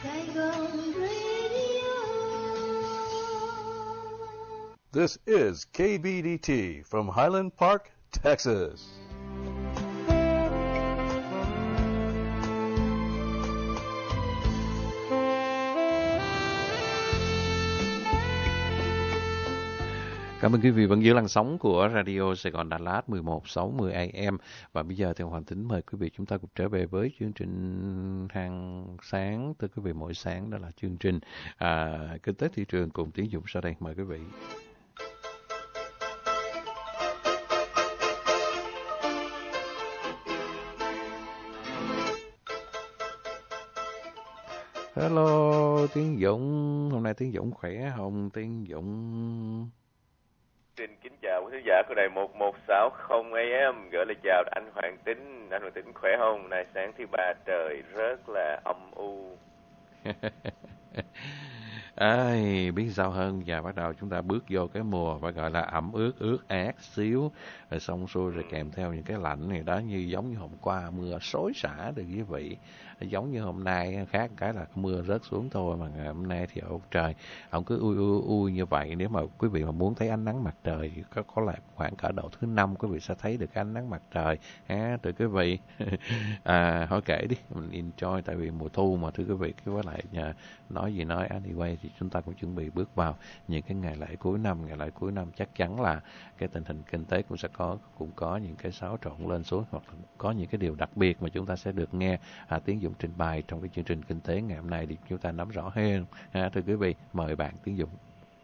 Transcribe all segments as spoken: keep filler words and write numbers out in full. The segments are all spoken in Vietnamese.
Saigon Radio. This is K B D T from Highland Park, Texas. Cảm ơn quý vị vẫn giữ làn sóng của Radio Sài Gòn Đà Lạt mười một sáu mươi A M. Và bây giờ theo Hoàng Tính mời quý vị chúng ta cùng trở về với chương trình hàng sáng tới quý vị mỗi sáng, đó là chương trình à, Kinh tế thị trường cùng Tiến Dũng sau đây. Mời quý vị. Hello Tiến Dũng, hôm nay Tiến Dũng khỏe không Tiến Dũng? Xin kính chào quý khán giả của đài một một sáu không A M, gửi lời chào anh Hoàng Tính. Anh Hoàng Tính khỏe không? Nay sáng thứ ba trời rất là âm u. Ai biết sao hơn, và bắt đầu chúng ta bước vô cái mùa phải gọi là ẩm ướt ướt át xíu, rồi xong xuôi rồi kèm theo những cái lạnh này đó, như giống như hôm qua mưa xối xả được quý vị, giống như hôm nay khác cái là mưa rớt xuống thôi, mà ngày hôm nay thì ông trời ông cứ ui ui ui như vậy. Nếu mà quý vị mà muốn thấy ánh nắng mặt trời có có lại khoảng cỡ độ thứ năm quý vị sẽ thấy được ánh nắng mặt trời ha, thưa quý vị. À hỏi kể đi, mình enjoy, tại vì mùa thu mà thưa quý vị. Cái với lại nhà, nói gì nói anyway thì chúng ta cũng chuẩn bị bước vào những cái ngày lễ cuối năm. Ngày lễ cuối năm chắc chắn là cái tình hình kinh tế cũng sẽ có cũng có những cái xáo trộn lên xuống, hoặc là có những cái điều đặc biệt mà chúng ta sẽ được nghe à, Tiến Dũng trình bày trong cái chương trình kinh tế ngày hôm nay để chúng ta nắm rõ hơn ha, thưa quý vị. Mời bạn Tiến Dũng.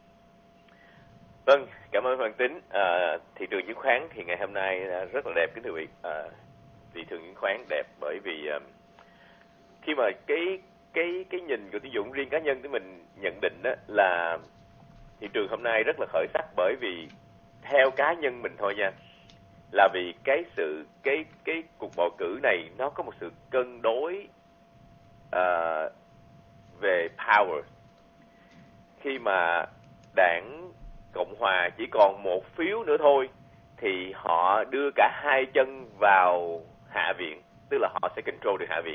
Vâng, cảm ơn Hoàng Tính. À, thị trường chứng khoán thì ngày hôm nay rất là đẹp kính thưa quý vị. À, thị trường chứng khoán đẹp bởi vì à, khi mà cái cái cái nhìn của Tiến Dũng riêng cá nhân của mình nhận định đó là thị trường hôm nay rất là khởi sắc, bởi vì theo cá nhân mình thôi nha, là vì cái sự cái cái cuộc bầu cử này nó có một sự cân đối uh, về power. Khi mà đảng Cộng Hòa chỉ còn một phiếu nữa thôi thì họ đưa cả hai chân vào Hạ viện, tức là họ sẽ control được Hạ viện.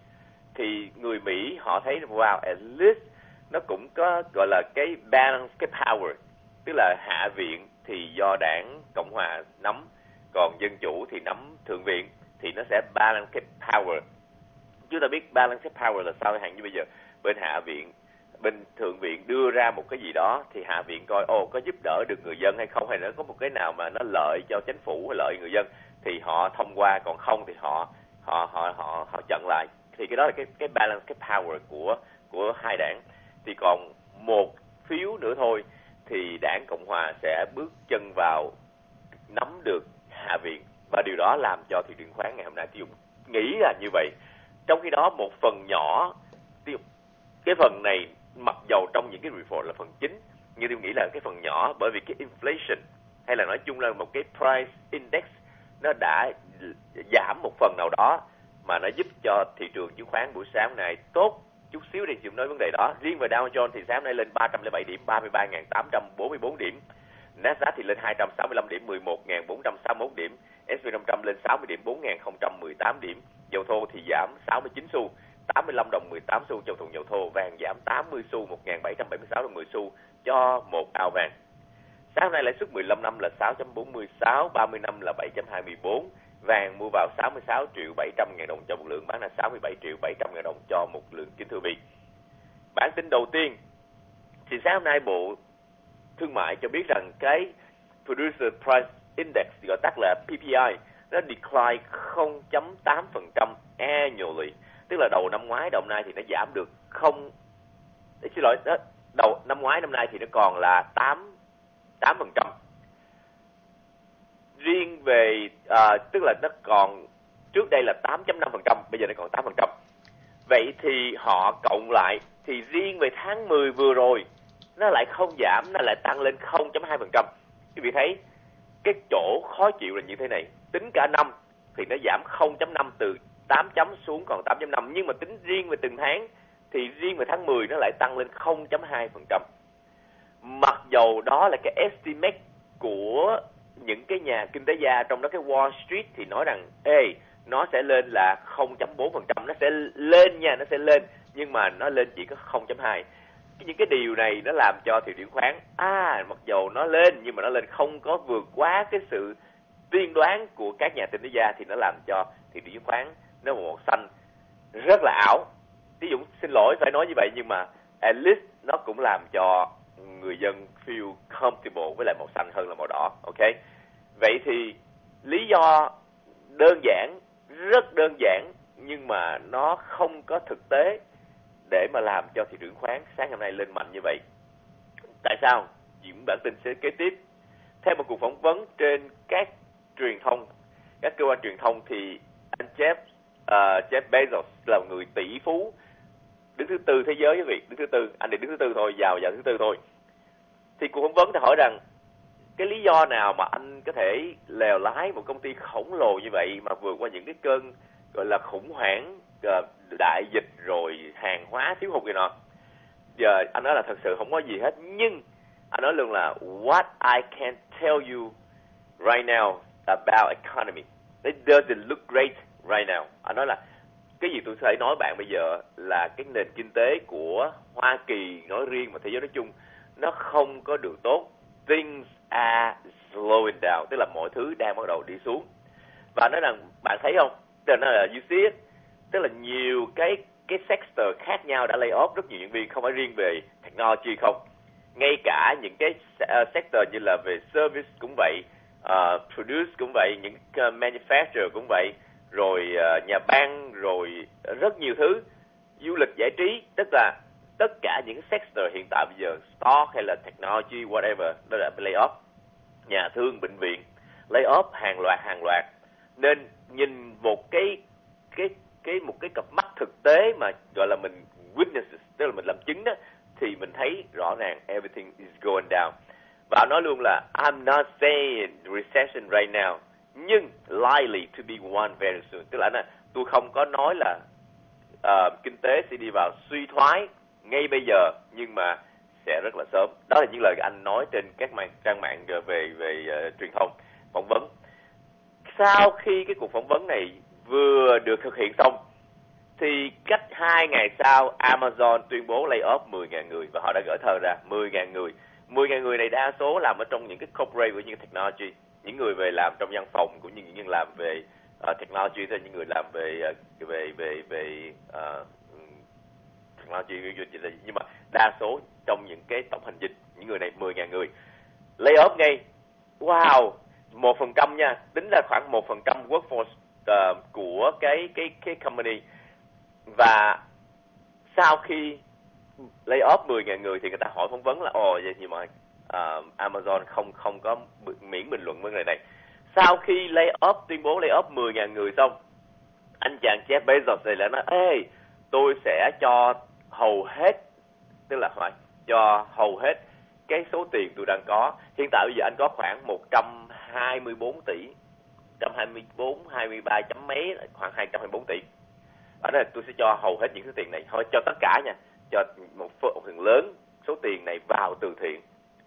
Thì người Mỹ họ thấy wow, at least nó cũng có gọi là cái balance, cái power, tức là Hạ viện thì do đảng Cộng Hòa nắm, còn Dân Chủ thì nắm Thượng viện, thì nó sẽ balance cái power. Chúng ta biết balance cái power là sao, hạn như bây giờ bên Hạ viện, bên Thượng viện đưa ra một cái gì đó thì Hạ viện coi ồ có giúp đỡ được người dân hay không, hay nó có một cái nào mà nó lợi cho chính phủ hay lợi người dân thì họ thông qua, còn không thì họ họ họ họ họ chặn lại. Thì cái đó là cái cái balance, cái power của của hai đảng. Thì còn một phiếu nữa thôi thì đảng Cộng Hòa sẽ bước chân vào nắm được Hạ viện, và điều đó làm cho thị trường khoán ngày hôm nay Tiêu nghĩ là như vậy. Trong khi đó một phần nhỏ, cái phần này mặc dầu trong những cái report là phần chính, nhưng tôi nghĩ là cái phần nhỏ, bởi vì cái inflation hay là nói chung là một cái price index nó đã giảm một phần nào đó, mà nó giúp cho thị trường chứng khoán buổi sáng này tốt chút xíu. Để chúng nói vấn đề đó. Riêng về Dow Jones thì sáng nay lên ba trăm lẻ bảy điểm, ba mươi ba nghìn tám trăm bốn mươi tư điểm. Nasdaq thì lên hai trăm sáu mươi lăm điểm, mười một nghìn bốn trăm sáu mươi mốt điểm. ét and pê năm trăm lên sáu mươi điểm, bốn nghìn không trăm mười tám điểm. Dầu thô thì giảm sáu mươi chín xu, tám mươi lăm đồng mười tám xu cho thùng dầu thô. Vàng giảm tám mươi xu, một nghìn bảy trăm bảy mươi sáu đồng mười xu cho một ao vàng. Sáng nay lãi suất mười lăm năm là sáu chấm bốn mươi sáu, ba mươi năm là bảy chấm hai mươi tư. Vàng mua vào sáu mươi sáu triệu bảy trăm ngàn đồng cho một lượng, bán là sáu mươi bảy triệu bảy trăm ngàn đồng cho một lượng, kính thưa vị. Bản tin đầu tiên thì sáng hôm nay Bộ Thương mại cho biết rằng cái Producer Price Index, gọi tắt là P P I, nó decline không chấm tám phần trăm annually, tức là đầu năm ngoái đầu năm nay thì nó giảm được không xin lỗi đó, đầu năm ngoái năm nay thì nó còn là tám phần trăm. Riêng về à, tức là nó còn trước đây là tám chấm năm phần trăm, bây giờ nó còn tám phần trăm. Vậy thì họ cộng lại thì riêng về tháng mười vừa rồi nó lại không giảm, nó lại tăng lên không chấm hai phần trăm. Quý vị thấy cái chỗ khó chịu là như thế này. Tính cả năm thì nó giảm không chấm năm, từ tám chấm xuống còn tám chấm năm, nhưng mà tính riêng về từng tháng thì riêng về tháng mười nó lại tăng lên không chấm hai phần trăm. Mặc dầu đó là cái estimate của những cái nhà kinh tế gia, trong đó cái Wall Street thì nói rằng ê, nó sẽ lên là không chấm bốn phần trăm, nó sẽ lên nha, nó sẽ lên, nhưng mà nó lên chỉ có không chấm hai. Những cái điều này nó làm cho thị trường chứng khoán à mặc dầu nó lên nhưng mà nó lên không có vượt quá cái sự tiên đoán của các nhà kinh tế gia, thì nó làm cho thị trường chứng khoán nó một màu xanh rất là ảo. Ví dụ xin lỗi phải nói như vậy, nhưng mà at least nó cũng làm cho người dân feel comfortable với lại màu xanh hơn là màu đỏ. Ok, vậy thì lý do đơn giản, rất đơn giản, nhưng mà nó không có thực tế để mà làm cho thị trường khoán sáng hôm nay lên mạnh như vậy. Tại sao? Những bản tin sẽ kế tiếp. Theo một cuộc phỏng vấn trên các truyền thông, các cơ quan truyền thông, thì anh Jeff uh, Jeff Bezos là người tỷ phú đứng thứ tư thế giới, quý vị, đứng thứ tư, anh này đứng thứ tư thôi, giàu giàu thứ tư thôi. Thì cuộc phỏng vấn thì hỏi rằng cái lý do nào mà anh có thể lèo lái một công ty khổng lồ như vậy mà vượt qua những cái cơn gọi là khủng hoảng, đại dịch rồi hàng hóa thiếu hụt gì nọ. Giờ anh nói là thật sự không có gì hết, nhưng anh nói luôn là what I can tell you right now about economy, it doesn't look great right now. Anh nói là cái gì tôi sẽ nói bạn bây giờ là cái nền kinh tế của Hoa Kỳ nói riêng và thế giới nói chung nó không có được tốt. Things are slowing down, tức là mọi thứ đang bắt đầu đi xuống. Và nói rằng bạn thấy không, tức là, là you see it, tức là nhiều cái cái sector khác nhau đã lay off rất nhiều nhân viên, không phải riêng về technology không, ngay cả những cái uh, sector như là về service cũng vậy, uh, produce cũng vậy, những uh, manufacturer cũng vậy, rồi uh, nhà băng, rồi rất nhiều thứ, du lịch giải trí, tức là tất cả những sector hiện tại bây giờ, stock hay là technology whatever, nó đã bị lay off. Nhà thương, bệnh viện lay off hàng loạt hàng loạt. Nên nhìn một cái cái cái một cái cặp mắt thực tế mà gọi là mình witnesses, tức là mình làm chứng đó, thì mình thấy rõ ràng everything is going down. Và nói luôn là I'm not saying recession right now, nhưng likely to be one very soon. Tức là tôi không có nói là uh, kinh tế sẽ đi vào suy thoái ngay bây giờ, nhưng mà sẽ rất là sớm. Đó là những lời anh nói trên các mạng, trang mạng về về uh, truyền thông phỏng vấn. Sau khi cái cuộc phỏng vấn này vừa được thực hiện xong, thì cách hai ngày sau Amazon tuyên bố lay off mười nghìn người, và họ đã gửi thơ ra mười nghìn người. mười nghìn người này đa số làm ở trong những cái corporate của những technology, những người về làm trong văn phòng cũng như những người làm về uh, technology, thì những người làm về uh, về về về uh, technology, nhưng mà đa số trong những cái tổng hành dịch, những người này mười nghìn người lay off ngay. Wow, một phần trăm nha, tính ra khoảng một phần trăm workforce uh, của cái cái cái company. Và sau khi lay off mười nghìn người thì người ta hỏi phỏng vấn là ồ vậy thì mà uh, Amazon không không có miễn bình luận vấn đề này. Sau khi lay off, tuyên bố lay off mười nghìn người xong, anh chàng Jeff Bezos này lại nói ê, tôi sẽ cho hầu hết, tức là phải cho hầu hết cái số tiền tôi đang có. Hiện tại bây giờ anh có khoảng một trăm hai mươi bốn tỷ, một trăm hai mươi bốn, hai mươi ba chấm mấy, khoảng hai trăm hai mươi bốn tỷ. Ở đây tôi sẽ cho hầu hết những số tiền này, thôi cho tất cả nha, cho một phần lớn số tiền này vào từ thiện.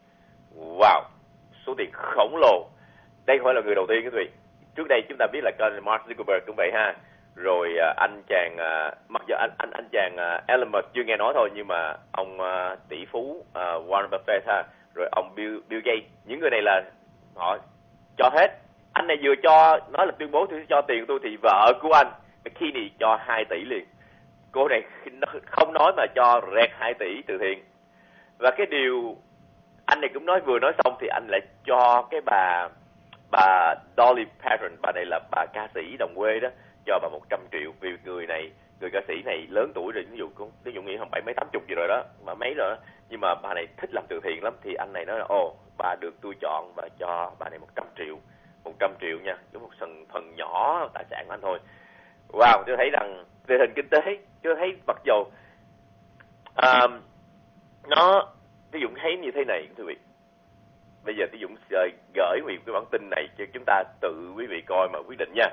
Wow, số tiền khổng lồ. Đây không phải là người đầu tiên quý vị. Trước đây chúng ta biết là con Mark Zuckerberg cũng vậy ha. Rồi anh chàng, mặc dù anh anh anh chàng Elon Musk chưa nghe nói thôi, nhưng mà ông uh, tỷ phú uh, Warren Buffett ha, rồi ông Bill Bill Gates, những người này là họ cho hết. Anh này vừa cho nói là tuyên bố tôi sẽ cho tiền tôi, thì vợ của anh McKinney cho hai tỷ liền. Cô này không nói mà cho rẹt hai tỷ từ thiện. Và cái điều anh này cũng nói, vừa nói xong thì anh lại cho cái bà bà Dolly Parton, bà này là bà ca sĩ đồng quê đó, cho bà một trăm triệu. Vì người này, người ca sĩ này lớn tuổi rồi, ví dụ cũng ví dụ nghĩ không bảy mấy tám chục gì rồi đó, mà mấy rồi đó, nhưng mà bà này thích làm từ thiện lắm. Thì anh này nói là ồ, bà được tôi chọn và cho bà này một trăm triệu, một trăm triệu nha, giống một phần phần nhỏ tài sản của anh thôi. Wow, tôi thấy rằng về hình kinh tế, tôi thấy mặc dù uh, nó, ví dụ thấy như thế này thưa quý vị. Bây giờ Tí Dũng gửi quý vị cái bản tin này cho chúng ta tự quý vị coi mà quyết định nha.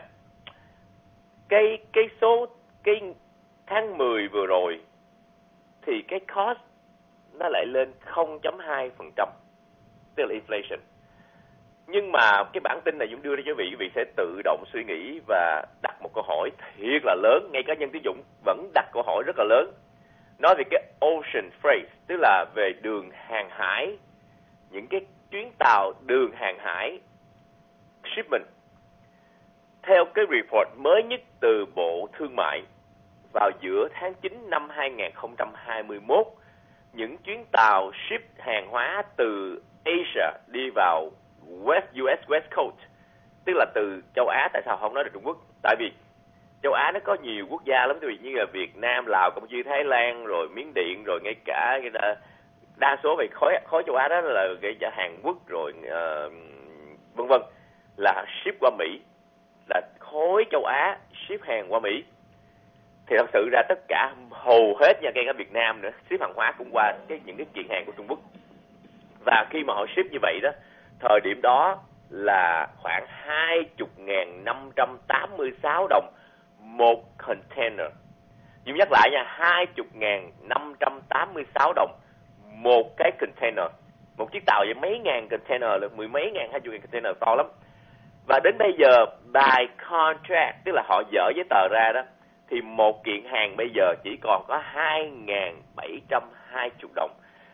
Cái cái số cái tháng mười vừa rồi thì cái cost nó lại lên không phẩy hai phần trăm, tức là inflation. Nhưng mà cái bản tin này Dũng đưa ra cho quý vị, quý vị sẽ tự động suy nghĩ và đặt một câu hỏi thiệt là lớn. Ngay cá nhân Tí Dũng vẫn đặt câu hỏi rất là lớn. nói về cái ocean freight, tức là về đường hàng hải, những cái chuyến tàu đường hàng hải shipment. Theo cái report mới nhất từ Bộ Thương mại, vào giữa tháng chín năm hai nghìn không trăm hai mươi mốt, những chuyến tàu ship hàng hóa từ Asia đi vào West u ét West Coast, tức là từ châu Á. Tại sao không nói được Trung Quốc? Tại vì châu Á nó có nhiều quốc gia lắm, như là Việt Nam, Lào, Campuchia, Thái Lan, rồi Miến Điện, rồi ngay cả đa số về khối khối châu Á đó là cái Hàn Quốc, rồi uh, vân vân, là ship qua Mỹ, là khối châu Á ship hàng qua Mỹ. Thì thật sự ra tất cả hầu hết nha, ngay cả Việt Nam nữa, ship hàng hóa cũng qua cái những cái kiện hàng của Trung Quốc. Và khi mà họ ship như vậy đó, thời điểm đó là khoảng hai mươi nghìn năm trăm tám mươi sáu đồng một container. Nhưng nhắc lại nha, hai mươi nghìn năm trăm tám mươi sáu đồng một cái container. Một chiếc tàu vậy mấy ngàn container, là mười mấy ngàn, hai mươi nghìn container, to lắm. Và đến bây giờ by contract, tức là họ dỡ giấy tờ ra đó, thì một kiện hàng bây giờ chỉ còn có hai nghìn bảy trăm hai mươi đồng.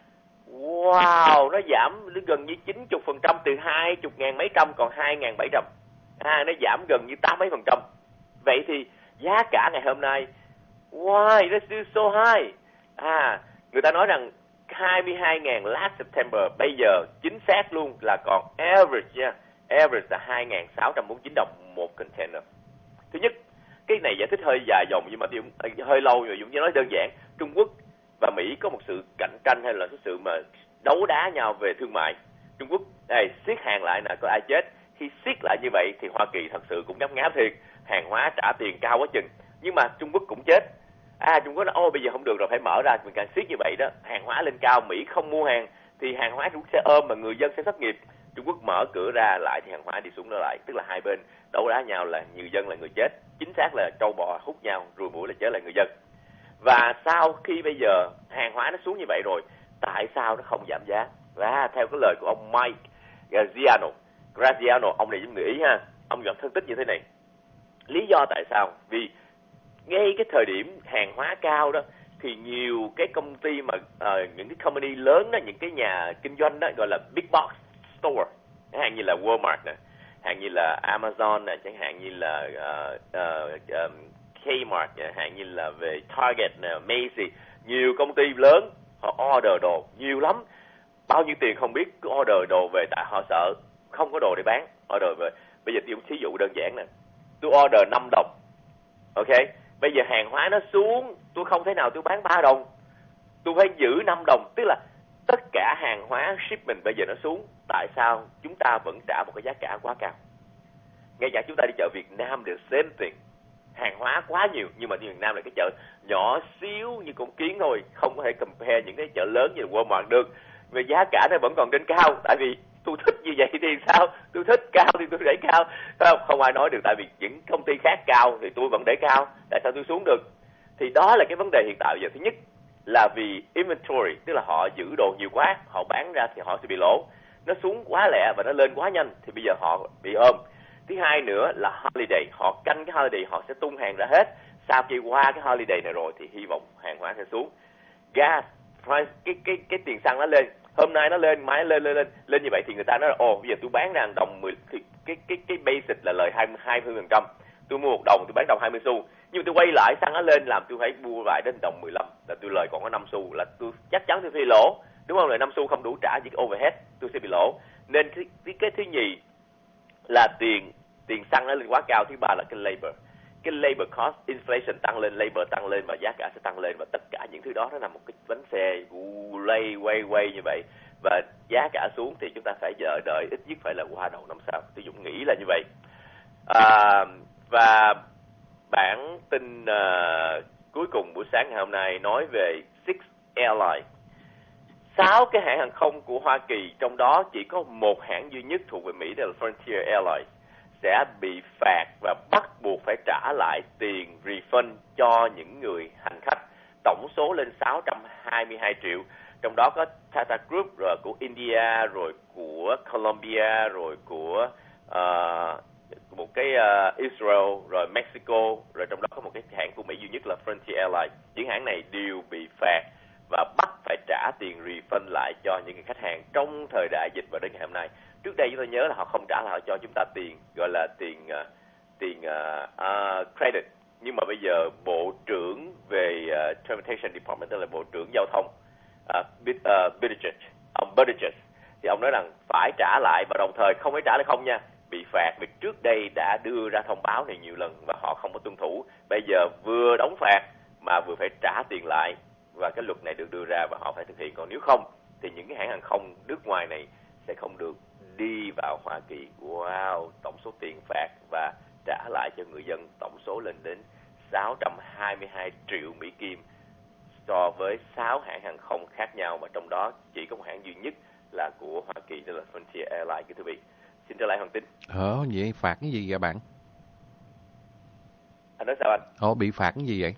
Wow, nó giảm gần như chín mươi phần trăm, từ hai mươi nghìn mấy trăm còn hai nghìn bảy trăm. À, nó giảm gần như tám mấy phần trăm. Vậy thì giá cả ngày hôm nay, why it's still so high? À, người ta nói rằng hai mươi hai nghìn last September, bây giờ chính xác luôn là còn average nha. Average là hai nghìn sáu trăm bốn mươi chín đồng một container. Thứ nhất, cái này giải thích hơi dài dòng nhưng mà hơi lâu rồi, Dũng chỉ nói đơn giản. Trung Quốc và Mỹ có một sự cạnh tranh hay là cái sự mà đấu đá nhau về thương mại. Trung Quốc đây siết hàng lại nè, có ai chết. Khi siết lại như vậy thì Hoa Kỳ thật sự cũng ngáp ngáp thiệt, hàng hóa trả tiền cao quá chừng, nhưng mà Trung Quốc cũng chết. À, Trung Quốc nói ô bây giờ không được rồi, phải mở ra. Mình càng siết như vậy đó, hàng hóa lên cao, Mỹ không mua hàng thì hàng hóa Trung Quốc sẽ ôm mà người dân sẽ thất nghiệp. Trung Quốc mở cửa ra lại thì hàng hóa đi xuống nó lại, tức là hai bên đấu đá nhau, là người dân là người chết, chính xác là trâu bò hút nhau, ruồi muỗi là chết là người dân. Và sau khi bây giờ hàng hóa nó xuống như vậy rồi, tại sao nó không giảm giá? Và theo cái lời của ông Mike Graziano, Graziano ông này giống người Ý ha, ông nhận phân tích như thế này. Lý do tại sao? Vì ngay cái thời điểm hàng hóa cao đó thì nhiều cái công ty mà uh, những cái company lớn đó, những cái nhà kinh doanh đó gọi là big box store, chẳng hạn như là Walmart nè, chẳng hạn như là Amazon nè, chẳng hạn như là uh, uh, um, Kmart, chẳng hạn như là về Target nè, Macy, nhiều công ty lớn họ order đồ nhiều lắm, bao nhiêu tiền không biết, cứ order đồ về tại họ sợ không có đồ để bán, order về. Bây giờ tôi thí dụ đơn giản nè, tôi order năm đồng, ok, bây giờ hàng hóa nó xuống, tôi không thể nào tôi bán ba đồng, tôi phải giữ năm đồng, tức là tất cả hàng hóa shipment bây giờ nó xuống, tại sao chúng ta vẫn trả một cái giá cả quá cao? Ngay cả chúng ta đi chợ Việt Nam đều same thing, hàng hóa quá nhiều, nhưng mà Việt Nam là cái chợ nhỏ xíu như con kiến thôi, không có thể compare những cái chợ lớn như Walmart được. Về giá cả nó vẫn còn trên cao, tại vì tôi thích như vậy thì sao? Tôi thích cao thì tôi đẩy cao, không? Không ai nói được, tại vì những công ty khác cao thì tôi vẫn đẩy cao, tại sao tôi xuống được? Thì đó là cái vấn đề hiện tại bây giờ. Thứ nhất là vì inventory, tức là họ giữ đồ nhiều quá, họ bán ra thì họ sẽ bị lỗ. Nó xuống quá lẹ và nó lên quá nhanh thì bây giờ họ bị ôm. Thứ hai nữa là holiday, họ canh cái holiday, họ sẽ tung hàng ra hết. Sau khi qua cái holiday này rồi thì hy vọng hàng hóa sẽ xuống. Gas, price, cái cái cái tiền xăng nó lên, hôm nay nó lên, mai lên lên lên lên như vậy thì người ta nói là ồ bây giờ tôi bán ra đồng mười, thì cái cái cái basic là lời hai mươi phần trăm. Tôi mua một đồng tôi bán đồng hai mươi xu, nhưng tôi quay lại xăng nó lên làm tôi phải mua lại đến đồng mười lăm, là tôi lời còn có năm xu, là tôi chắc chắn tôi phải lỗ, đúng không? Lời năm xu không đủ trả chỉ cái overhead, tôi sẽ bị lỗ. Nên cái cái, cái thứ nhì là tiền tiền xăng nó lên quá cao. Thứ ba là cái labor, cái labor cost inflation tăng lên, labor tăng lên và giá cả sẽ tăng lên, và tất cả những thứ đó nó là một cái bánh xe lay quay quay như vậy, và giá cả xuống thì chúng ta phải chờ đợi ít nhất phải là qua đầu năm sau. Tôi Dũng nghĩ là như vậy. À, và bản tin uh, cuối cùng buổi sáng ngày hôm nay nói về Six Airlines, sáu cái hãng hàng không của Hoa Kỳ, trong đó chỉ có một hãng duy nhất thuộc về Mỹ, đó là Frontier Airlines, sẽ bị phạt và bắt buộc phải trả lại tiền refund cho những người hành khách. Tổng số lên sáu trăm hai mươi hai triệu, trong đó có Tata Group, rồi của India, rồi của Colombia, rồi của uh, một cái uh, Israel, rồi Mexico, rồi trong đó có một cái hãng của Mỹ duy nhất là Frontier Airlines. Những hãng này đều bị phạt và bắt phải trả tiền refund lại cho những cái khách hàng trong thời đại dịch và đến ngày hôm nay. Trước đây chúng tôi nhớ là họ không trả lại, họ cho chúng ta tiền gọi là tiền uh, tiền uh, uh, credit. Nhưng mà bây giờ Bộ trưởng về uh, Transportation Department, tức là Bộ trưởng Giao thông, uh, Buttigieg, ông Buttigieg, thì ông nói rằng phải trả lại, và đồng thời không phải trả lại không nha, bị phạt vì trước đây đã đưa ra thông báo này nhiều lần và họ không có tuân thủ. Bây giờ vừa đóng phạt mà vừa phải trả tiền lại, và cái luật này được đưa ra và họ phải thực hiện. Còn nếu không thì những cái hãng hàng không nước ngoài này sẽ không được đi vào Hoa Kỳ. Wow, tổng số tiền phạt và trả lại cho người dân tổng số lên đến sáu trăm hai mươi hai triệu Mỹ Kim so với sáu hãng hàng không khác nhau, mà trong đó chỉ có một hãng duy nhất là của Hoa Kỳ, đó là Frontier Airlines. Kính thưa quý vị, xin trở lại Hoàng Tín. Ờ, vậy phạt cái gì vậy bạn? Anh nói sao anh? Ồ, bị phạt cái gì vậy?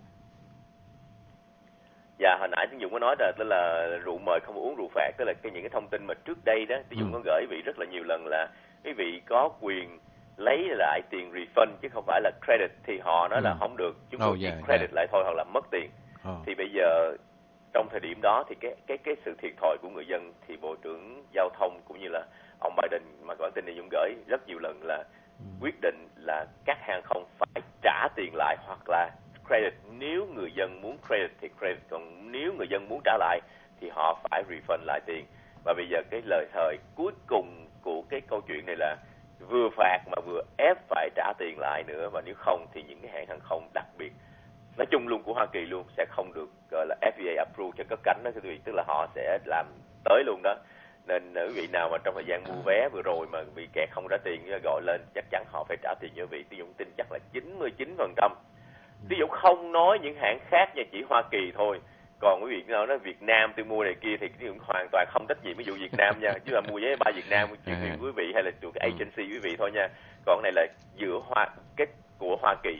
Dạ, hồi nãy Tiến Dũng có nói là tức là rượu mời không uống rượu phạt, tức là cái những cái thông tin mà trước đây đó Tiến Dũng ừ. có gửi vị rất là nhiều lần là quý vị có quyền lấy lại tiền refund chứ không phải là credit, thì họ nói ừ. là không được, chúng tôi oh, yeah, chỉ credit yeah. lại thôi hoặc là mất tiền. Oh. Thì bây giờ trong thời điểm đó thì cái cái cái sự thiệt thòi của người dân thì Bộ trưởng Giao thông cũng như là ông Biden mà bản tin này Dũng gửi rất nhiều lần là ừ. quyết định là các hàng không phải trả tiền lại hoặc là credit. Nếu người dân muốn credit thì credit, còn nếu người dân muốn trả lại thì họ phải refund lại tiền. Và bây giờ cái lời thời cuối cùng của cái câu chuyện này là vừa phạt mà vừa ép phải trả tiền lại nữa, và nếu không thì những cái hãng hàng không đặc biệt nói chung luôn của Hoa Kỳ luôn sẽ không được gọi là ép a a approve cho cất cánh đó, quý vị, tức là họ sẽ làm tới luôn đó. Nên quý vị nào mà trong thời gian mua vé vừa rồi mà bị kẹt không trả tiền gọi lên, chắc chắn họ phải trả tiền cho quý vị. Tí Dũng tin chắc là chín mươi chín phần trăm. Tí Dũng không nói những hãng khác nha, chỉ Hoa Kỳ thôi. Còn quý vị nào nói Việt Nam tôi mua này kia thì Tí Dũng hoàn toàn không trách nhiệm ví dụ Việt Nam nha, chứ là mua vé ba Việt Nam chuyện quý vị hay là từ cái agency quý vị thôi nha. Còn cái này là giữa Hoa cái của Hoa Kỳ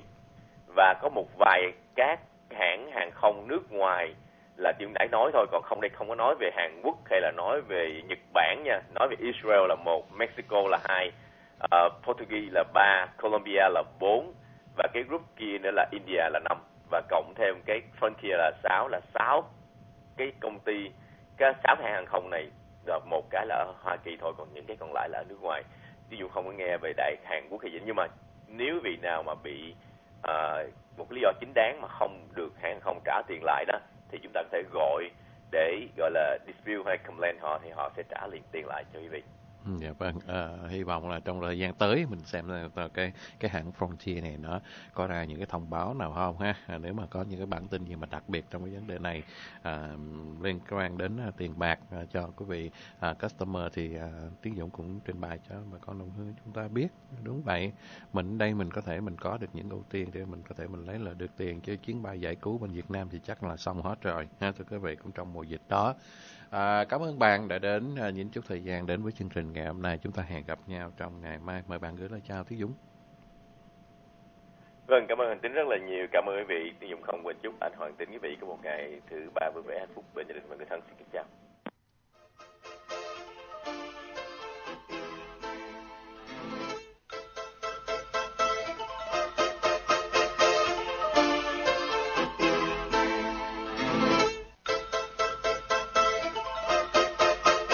và có một vài các hãng hàng không nước ngoài là Dũng đã nói thôi, còn không đây không có nói về Hàn Quốc hay là nói về Nhật Bản nha, nói về Israel là một, Mexico là hai, uh, Portugal là ba, Colombia là bốn, và cái group kia nữa là India là năm, và cộng thêm cái Frontier là sáu, là sáu cái công ty, cái sáu hãng hàng không này, rồi một cái là ở Hoa Kỳ thôi, còn những cái còn lại là ở nước ngoài. Ví dụ không có nghe về đại Hàn Quốc hay gì, nhưng mà nếu vì nào mà bị uh, một lý do chính đáng mà không được hãng không trả tiền lại đó, thì chúng ta có thể gọi để gọi là dispute hay complaint họ, thì họ sẽ trả liền tiền lại cho quý vị. Dạ vâng, à, hy vọng là trong thời gian tới mình xem là cái cái hãng Frontier này nó có ra những cái thông báo nào không ha. À, nếu mà có những cái bản tin gì mà đặc biệt trong cái vấn đề này à, liên quan đến à, tiền bạc à, cho quý vị à, customer thì à, Tiến Dũng cũng trình bày cho bà con đồng hương chúng ta biết. Đúng vậy, mình đây mình có thể mình có được những ưu tiên để mình có thể mình lấy lại được tiền, chứ chuyến bay giải cứu bên Việt Nam thì chắc là xong hết rồi ha, thưa quý vị, cũng trong mùa dịch đó. À, cảm ơn bạn đã đến à, những chút thời gian đến với chương trình ngày hôm nay. Chúng ta hẹn gặp nhau trong ngày mai. Mời bạn gửi lời chào Tiến Dũng. Vâng, cảm ơn Hoàng Tín rất là nhiều. Cảm ơn quý vị. Tiến Dũng không quên chúc anh Hoàng Tín quý vị có một ngày thứ ba vui vẻ hạnh phúc bên gia đình và người thân. Xin kính chào.